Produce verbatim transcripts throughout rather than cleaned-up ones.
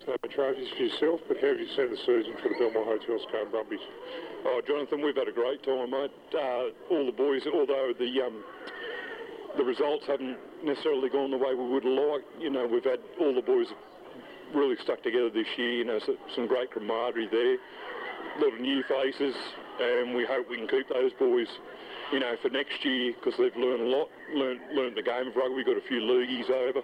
no trophies for yourself, but how have you seen the season for the Belmore Hotel Scone Brumbies? Oh, Jonathan, we've had a great time, mate. Uh, all the boys, although the um, the results haven't necessarily gone the way we would have liked, you know, we've had all the boys really stuck together this year. You know, so, some great camaraderie there, a lot of new faces, and we hope we can keep those boys, you know, for next year, because they've learned a lot, learned, learned the game of rugby. We've got a few loogies over,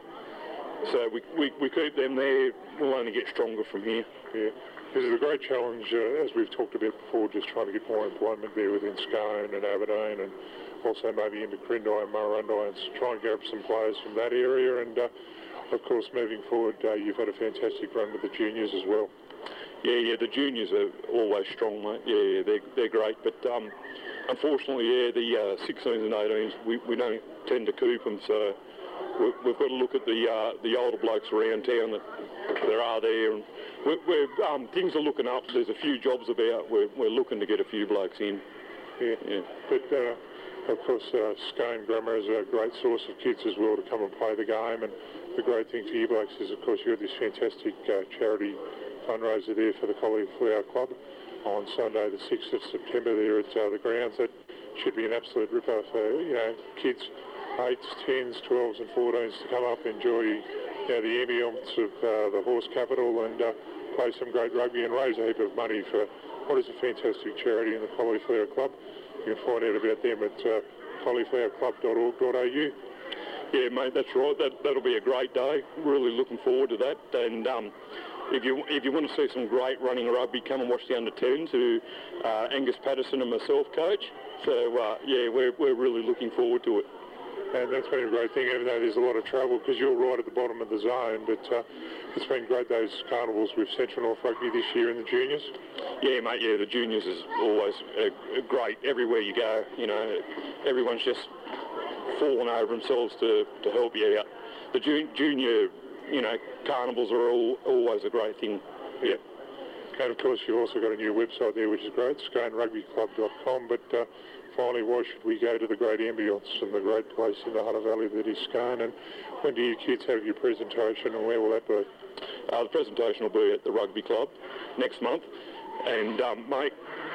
so we, we, we keep them there. We'll only get stronger from here. Yeah. This is a great challenge, uh, as we've talked about before, just trying to get more employment there within Scone and Aberdeen, and also maybe into Crindi and Murrurundi, and try and get up some players from that area. And uh, of course, moving forward, uh, you've had a fantastic run with the juniors as well. Yeah, yeah, the juniors are always strong, mate. Yeah, yeah, they're, they're great. But um, unfortunately, yeah, the uh, sixteens and eighteens, we, we don't tend to keep them. So we, we've got to look at the uh, the older blokes around town that there are there. And we're, we're, um, things are looking up. There's a few jobs about. We're, we're looking to get a few blokes in. Yeah, yeah. But uh, of course, uh, Scone Grammar is a great source of kids as well to come and play the game. And the great thing for you blokes is, of course, you've got this fantastic uh, charity fundraiser there for the Cauliflower Club on Sunday the sixth of September there at uh, the grounds. That should be an absolute ripper for, you know, kids eights, tens, twelves and fourteens to come up and enjoy, you know, the ambience of uh, the horse capital and uh, play some great rugby and raise a heap of money for what is a fantastic charity in the Cauliflower Club. You can find out about them at uh, cauliflower club dot org dot a u. Yeah, mate, that's right. That, that'll be a great day. Really looking forward to that. And um, if you if you want to see some great running rugby, come and watch the under tens, who uh, Angus Patterson and myself coach. So, uh, yeah, we're, we're really looking forward to it. And that's been a great thing, even though there's a lot of trouble, because you're right at the bottom of the zone. But uh, it's been great, those carnivals with Central North Rugby this year in the juniors. Yeah, mate, yeah, the juniors is always uh, great. Everywhere you go, you know, everyone's just falling over themselves to, to help you out. The ju- junior, you know, carnivals are all, always a great thing. Yeah. And of course, you've also got a new website there, which is great, scone rugby club dot com. But uh, finally, why should we go to the great ambience and the great place in the Hunter Valley that is Scone? And when do your kids have your presentation, and where will that be? Uh, the presentation will be at the Rugby Club next month. And, um, mate,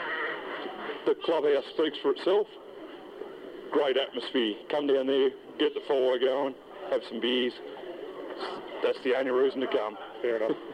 the clubhouse speaks for itself. Great atmosphere. Come down there, get the fire going, have some beers. That's the only reason to come. Fair enough.